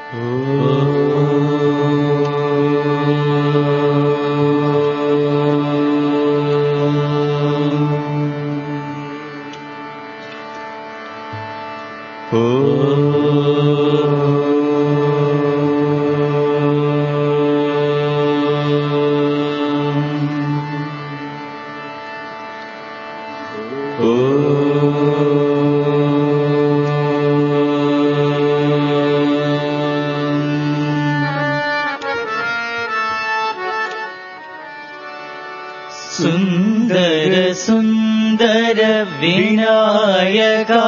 సుందర సుందర వినాయకా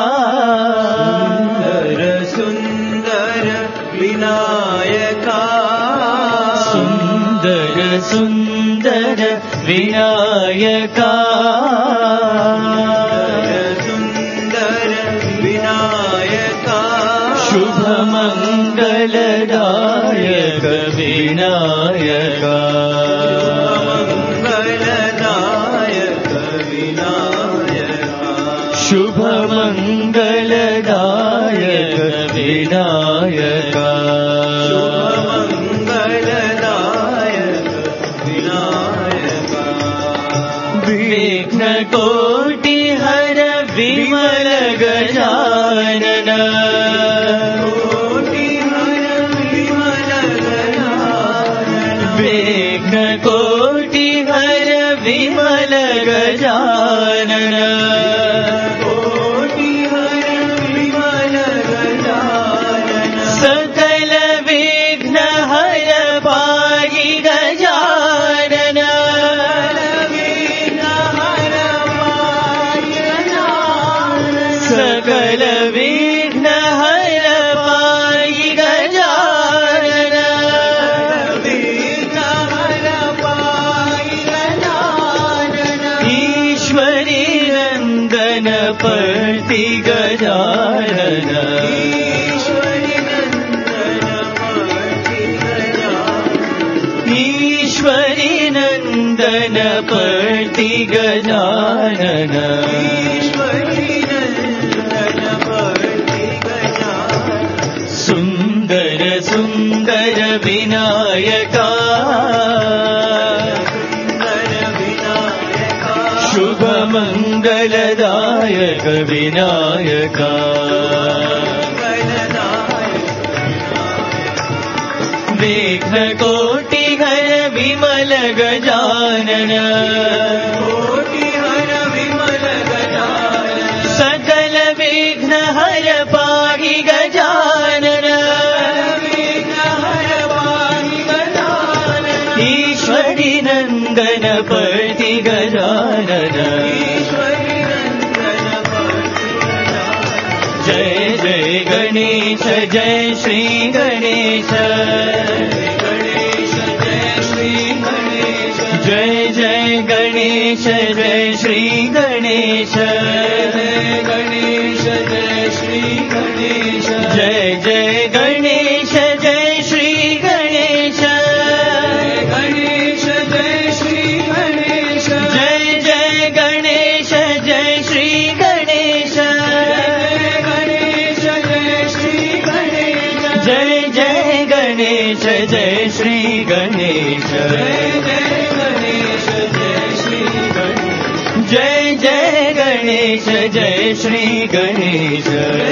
సుందర వినాయకా సుందర సుందర వినాయకా సుందర వినాయకా శుభమంగళదాయక వినాయకా శుభమంగళదాయక వినాయకా శుభమంగళదాయక వినాయకా విఘ్నకోటి హర విమల గజానన విఘ్నకోటి హర విమల గజానన सकल विघ्न हर पाहि गजानन सकल विघ्न हर पाहि गजानन ईश्वरी नंदन पति गजानन ईश्वरी नंदन पति गजानन सुंदर सुंदर विनायका शुभ मंगलदायक विनायका विघ्न कोटि हर विमल गजानन सकल विघ्न हर पाहि गजानन ईश्वरी नंदन पति गजानन जय जय गणेश जय श्री गणेश जय जय गणेश जय श्री गणेश गणेश जय श्री गणेश जय जय गणेश जय श्री गणेश गणेश जय श्री गणेश जय जय गणेश जय श्री गणेश गणेश जय श्री गणेश जय जय गणेश जय श्री गणेश जय जय गणेश जय श्री गणेश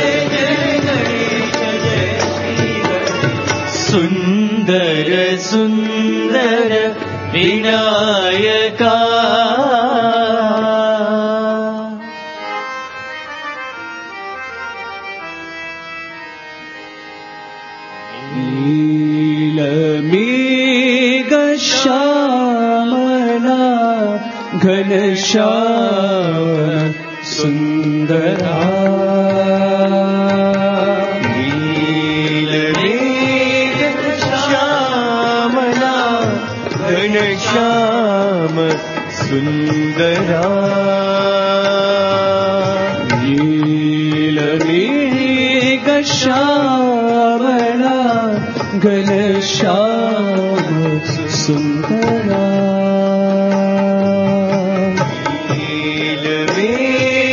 सुंदर सुंदर विनायका नीलमेघ श्यामला घनश्याम सुंदरा नीलमेघ श्यामला घनश्याम सुंदरा नीलमेघ श्यामला घनश्याम सुंदरा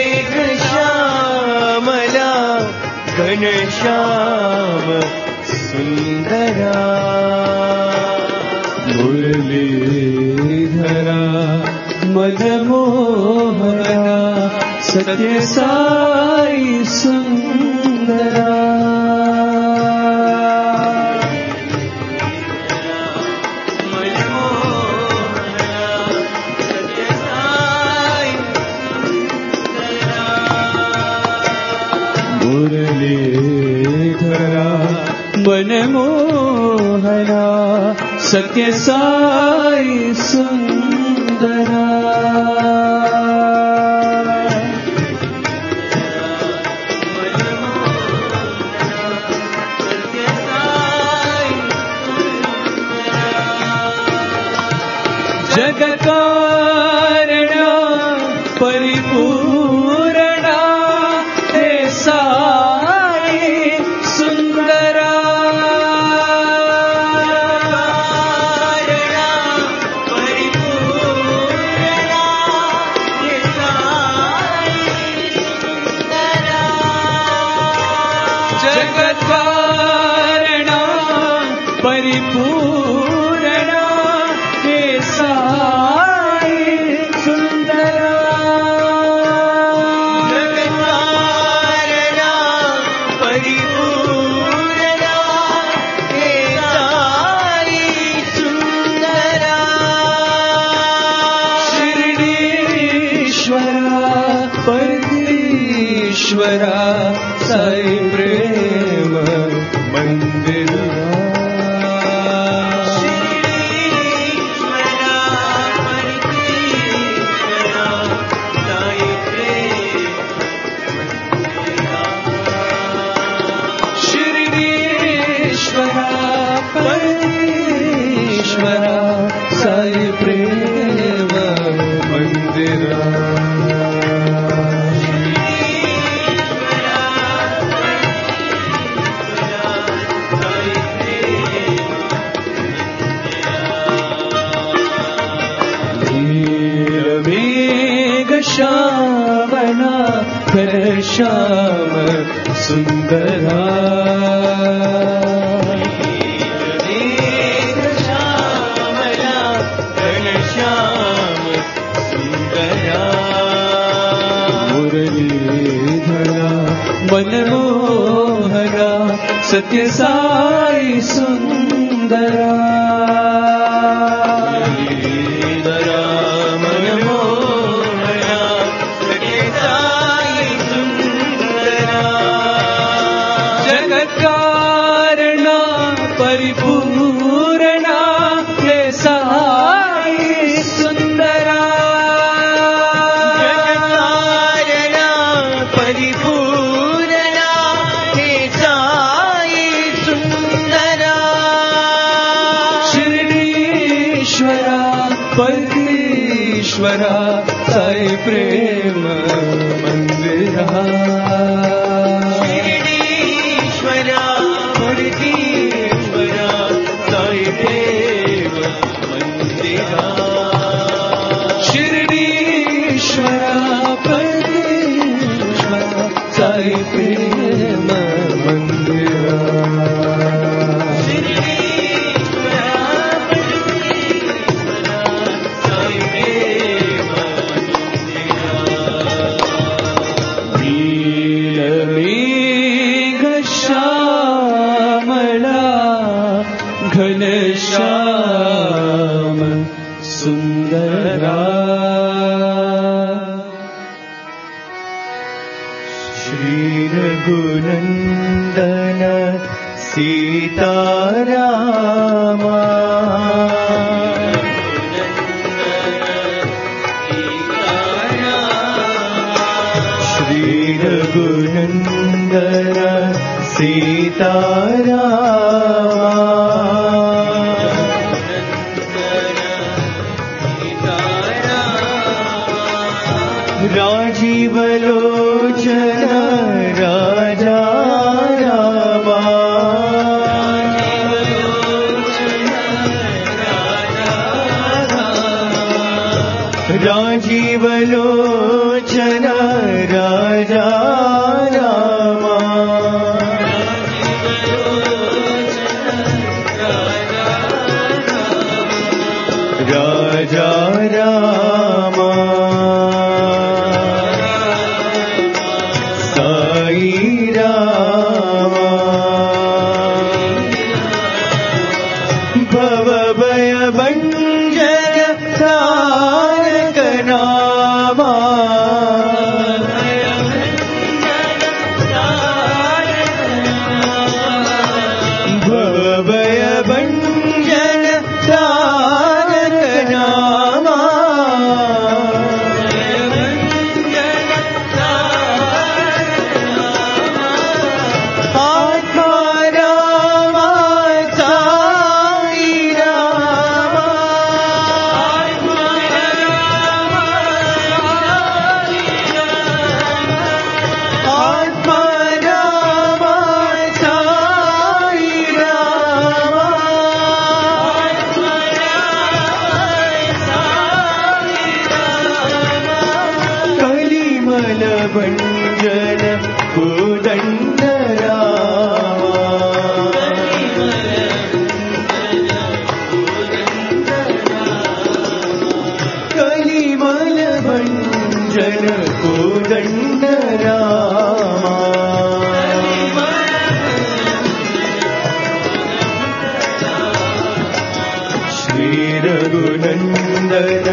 घनश्याम सुन्दरा मुरलीधरा मदमोहरा सत्य साई सुन्दरा मुरलीधरा मनमोहना सत्य साई सुन्दरा जगत्कारणा परिपूरणा हे साई सुन्दरा जगत्कारणा परिपूरणा हे साई सुन्दरा जगत्कारणा परिपूरणा हे साई सुन्दरा शिरडीश्वरा परमेश्वरा साई प्रेम मंदिरा शिरडीश्वरा परमेश्वरा साई प्रेम मंदिरा श्यामना घनश्याम सुन्दरा श्यामना घनश्याम सुन्दरा मुरलीधरा मनमोहरा सत्य साई सुन्दरा जगत्कारणा परिपूरणा हे साई सुन्दरा जगत्कारणा परिपूरणा हे साई सुन्दरा शिरडीश्वरा परमेश्वरा साई प्रेम मंदिरा शिरडीश्वरा परमेश्वरा साई प्रेम मंदिरा शिरडीश्वरा परमेश्वरा साई प्रेम मंदिरा नीलमेघ श्यामला घनश्याम सुन्दरा श्री रघुनन्दन सीतारामा श्री रघुनन्दन सीतारामा राजीवलोचन राजा रामा राजीवलोचन राजा रामा राजा रामा साई रामा भवभय भंजन तारक नामा भवभय भंजन तारक नामा आत्मा रामा साई रामा आत्मा रामा साई रामा कलिमल भंजन कोदंड रामा कलिमल भंजन कोदंड रामा श्री रघुनंदन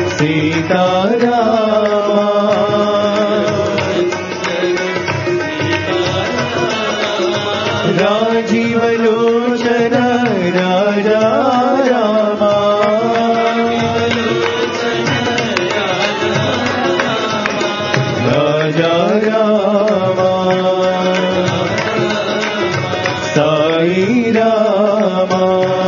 सीतारामा राजीव लोचन राजा रामा राजा रामा साई रामा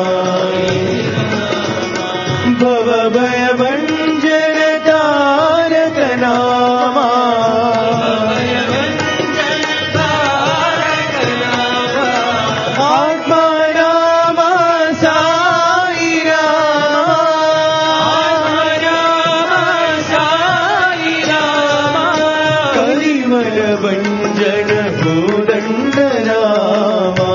भवभय भंजन तारक नामा आत्मा रामा साई रामा कलिमल भंजन कोदंड रामा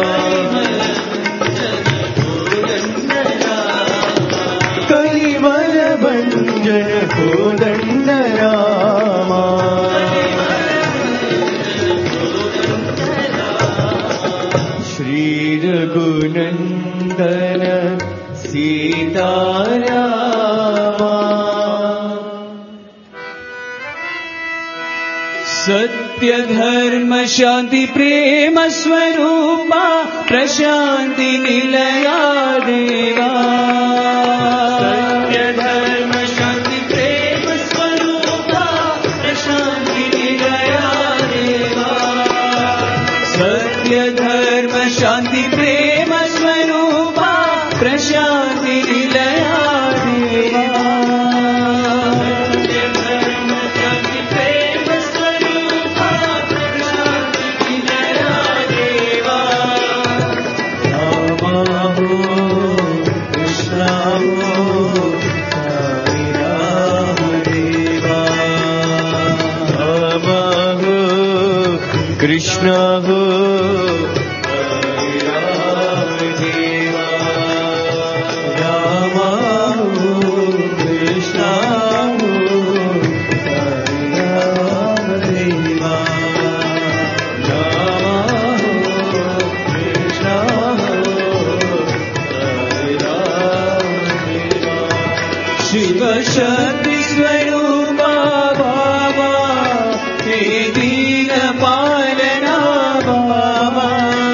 कलिमल भंजन कोदंड रामा श्री रघुनंदन सीतारामा सत्य धर्म शांति प्रेम स्वरूपा प्रशांति निलया देवा सत्य धर्म शांति प्रेम स्वरूपा प्रशांति निलया देवा सत्य धर्म शांति प्रेम स्वरूपा प्रशांति निलया देवा कृष्ण हो हरे राम देवा राम हो कृष्ण हो हरे राम देवा राम हो कृष्ण हो हरे राम देवा शिव शक्ति स्वरूपा बाबा हे दीन पालना बाबा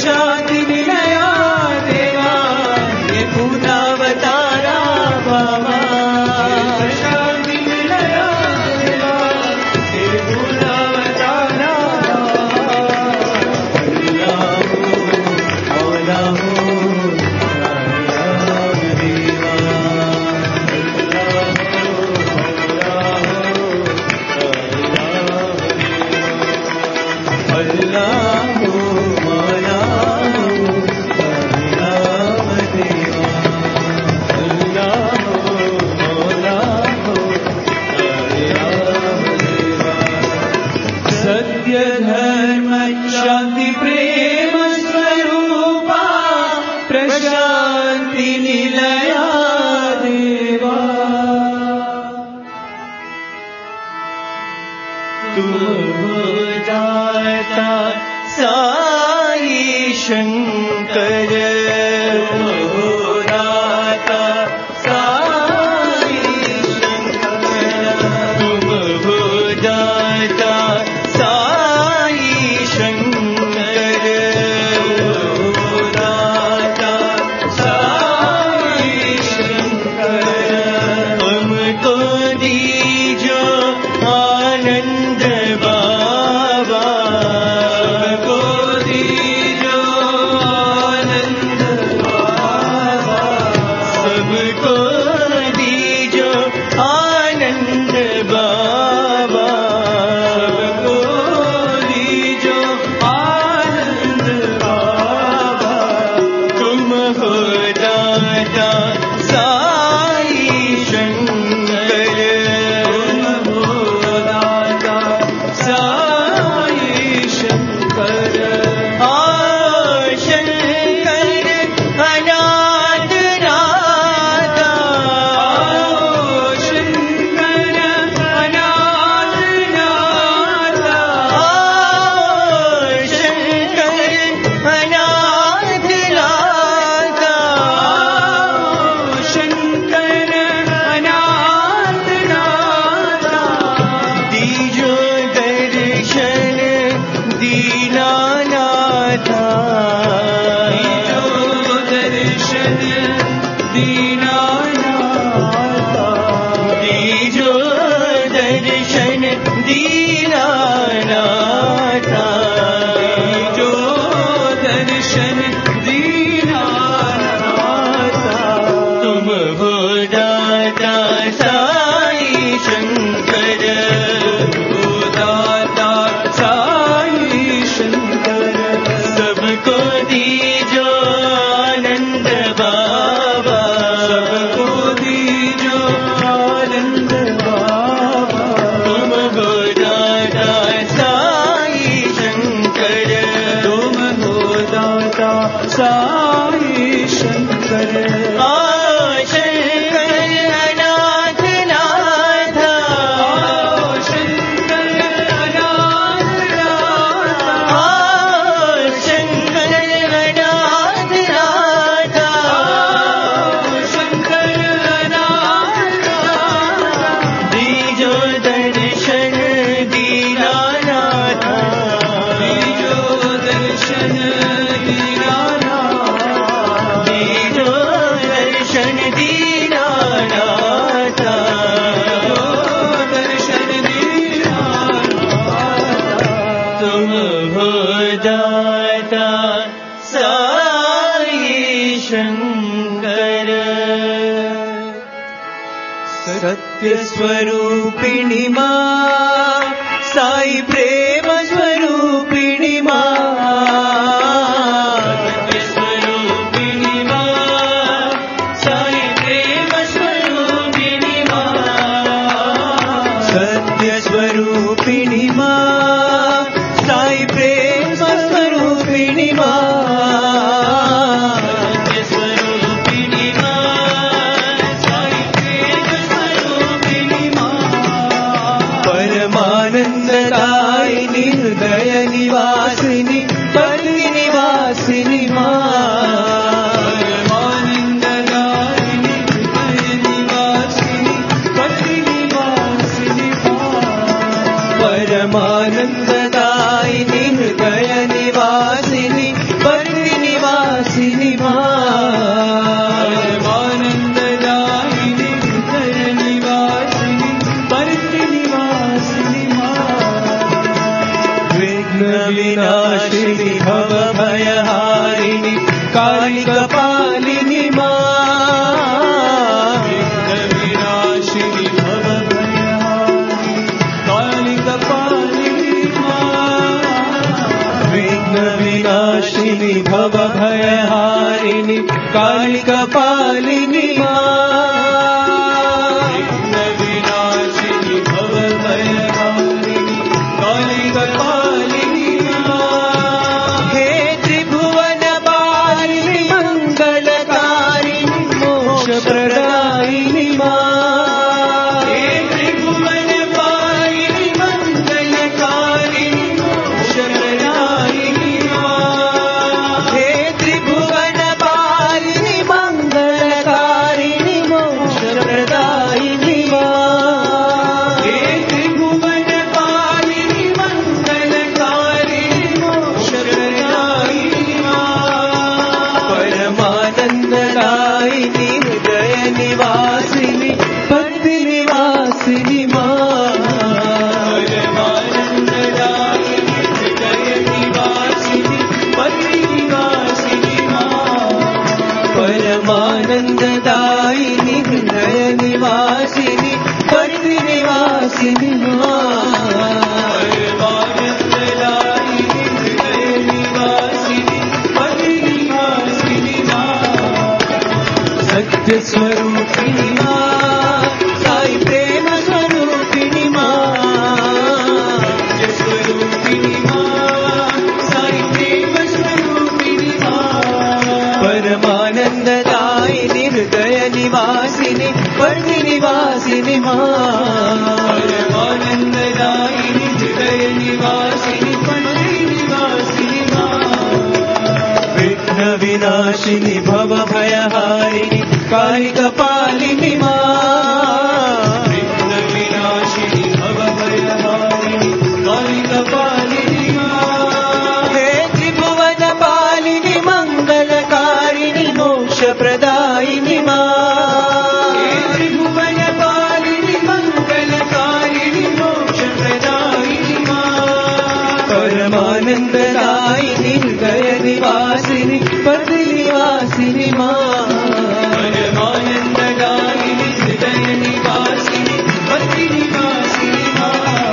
प्रशांति निलया देवा हे पूर्णावतारा बाबा प्रशांति निलया देवा हे पूर्णावतारा सत्य धर्म शांति प्रेम स्वरूपा प्रशांति निलया देवा तुम हो दाता साई शंकर तुम हो दाता साई शंकर तुम हो दाता साई शंकर तुम हो दाता साई शंकर हमको दीजो आनंद बाबा हमको दीजो आनंद बाबा सबको दीजो आनंद बाबा सबको दीजो आनंद बाबा तुम हो दाता साई शंकर तुम हो दाता साई शंकर शंकर अनाथ नाथा शंकर अनाथ नाथा शंकर अनाथ नाथा शंकर अनाथ नाथा दीजो दर्शन दीनानाथा दीजो दर्शन दीनानाथा दीजो दर्शन दीनानाथा दीजो दर्शन दीनानाथा तुम हो दाता साई शंकर तुम हो दाता साई शंकर सबको दीजो आनंद बाबा सबको दीजो आनंद बाबा तुम हो दाता साई शंकर तुम हो दाता साई शंकर शंकर अनाथ नाथा शंकर अनाथ नाथा शंकर अनाथ नाथा शंकर अनाथ नाथा दीजो दर्शन दीनानाथा दीजो दर्शन दीनानाथा दीजो दर्शन दीनानाथा दर्शन दीनानाथा तुम हो दाता साई शंकर सत्य स्वरूपिणी मां साई प्रेम स्वरूपिणी मां सत्य स्वरूपिणी मां साई प्रेम स्वरूपिणी मां सत्य स्वरूपिणी मां साई प्रेम स्वरूपिणी मां सत्य स्वरूपिणी मां साई प्रेम स्वरूपिणी मां परमानंददायिनी विघ्नविनाशिनि भवभयहारिणि कालिकपालिनि मा विघ्नविनाशिनि भवभयहारिणि कालिकपालिनि मा विघ्नविनाशिनि भवभयहारिणि कालिकपालिनि मा विघ्नविनाशिनि भवभयहारिणि कालिकपालिनि मा हे त्रिभुवनपालिनि मङ्गलकारिणि मोक्षप्रदायिनि मा हे त्रिभुवनपालिनि मङ्गलकारिणि मोक्षप्रदायिनि मा हे त्रिभुवनपालिनि मङ्गलकारिणि मोक्षप्रदायिनि मा हे त्रिभुवनपालिनि मङ्गलकारिणि मोक्षप्रदायिनि मा परमानन्ददायिनि हृदयनिवासिनि भक्तिनिवासिनि मा परमानन्ददायिनि हृदयनिवासिनि भक्तिनिवासिनि मा परमानन्ददायिनि हृदयनिवासिनि भक्तिनिवासिनि मा परमानन्ददायिनि हृदयनिवासिनि भक्तिनिवासिनि मा सत्यस्वरूपिणि मा साई प्रेम स्वरूपिणि मा सत्यस्वरूपिणि मा साई प्रेम स्वरूपिणि मा परमानन्ददायिनि हृदयनिवासिनि भक्तिनिवासिनि मा परमानन्ददायिनि हृदयनिवासिनि भक्तिनिवासिनि मा विघ्नविनाशिनि भवभयहारिणि कालिकपालिनि मा विघ्नविनाशिनि भवभयहारिणि कालिकपालिनि मा हे त्रिभुवनपालिनि मङ्गलकारिणि मोक्षप्रदायिनि मा हे त्रिभुवनपालिनि मङ्गलकारिणि मोक्षप्रदायिनि मा परमानन्ददायिनि हृदयनिवासिनि भक्तिनिवासिनि मा परमानन्ददायिनि हृदयनिवासिनि भक्तिनिवासिनि मा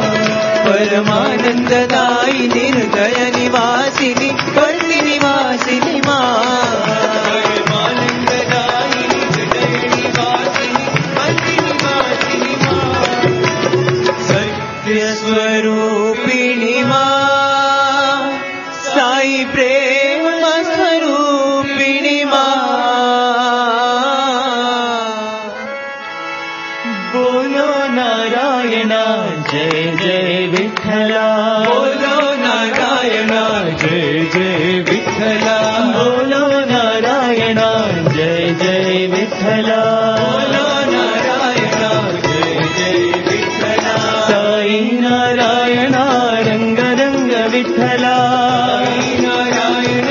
परमानन्ददायिनि हृदयनिवासिनि भक्तिनिवासिनि मा परमानन्ददायिनि हृदयनिवासिनि भक्तिनिवासिनि मा सत्यस्वरूपिणि मा साई प्रेम स्वरूपिणि मा बोलो नारायण जय जय विठ्ठला बोलो नारायण जय जय विठ्ठला बोलो नारायण जय जय विठ्ठला बोलो नारायण जय जय विठ्ठला साई नारायण रंग रंग विठ्ठला साई नारायण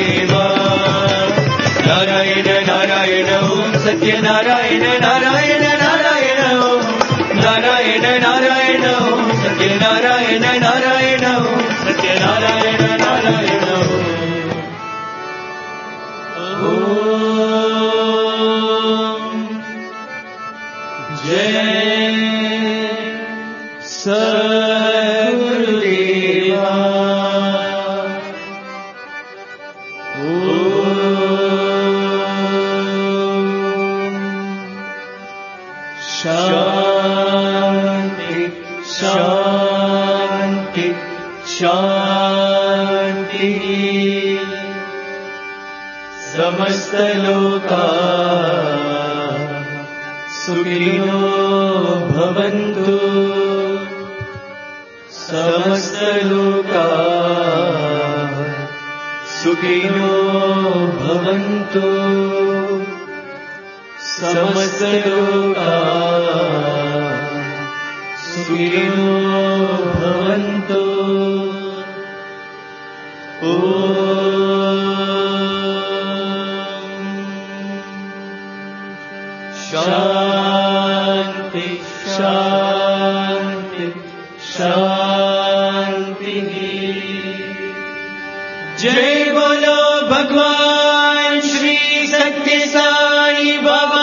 सत्यनारायण नारायण नारायण ओम नारायण नारायण ओम सत्यनारायण नारायण ओम सत्यनारायण नारायण ओम जय सद्गुरुदेवा शांति शांति शांति समस्त लोका सुखिनो भवन्तु समस्त लोका सुखिनो भवन्तु समस्त लोका सुखिनो भवन्तु शांति शांति शांति जय बोलो भगवान श्री सत्य साई बाबा